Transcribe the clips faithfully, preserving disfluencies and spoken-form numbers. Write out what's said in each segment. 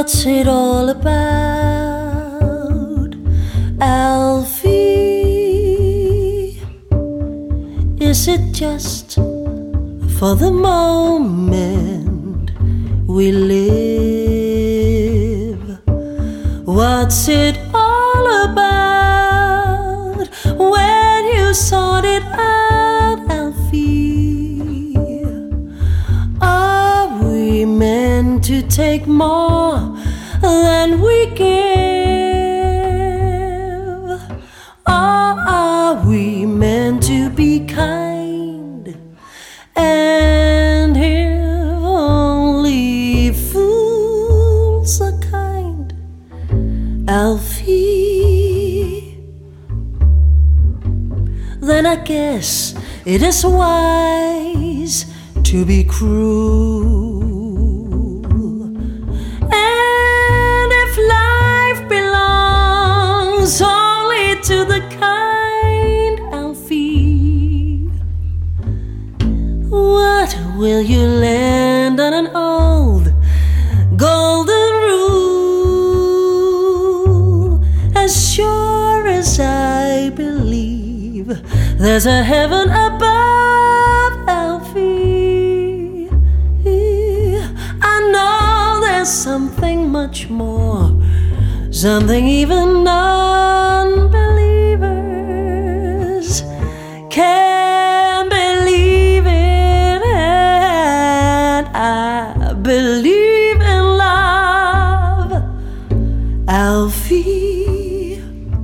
What's it all about, Alfie? Is it just for the moment we live? What's it all about when you sort it out, Alfie? Are we meant to take more than we give? Or are we meant to be kind? And if only fools are kind, Alfie, then I guess it is wise to be cruel. And if life belongs only to the kind, Alfie, what will you land on an old golden rule? As sure as I believe there's a heaven above, Alfie, I know there's something much more, something even non-believers can believe in. And I believe in love, Alfie.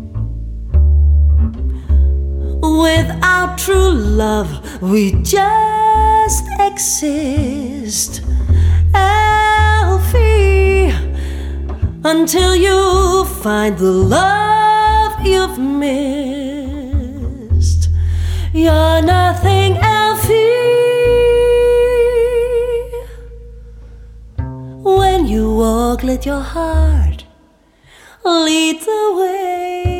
Without true love, we just exist, Alfie, until you find the love you've missed. You're nothing, Alfie. When you walk, let your heart lead the way.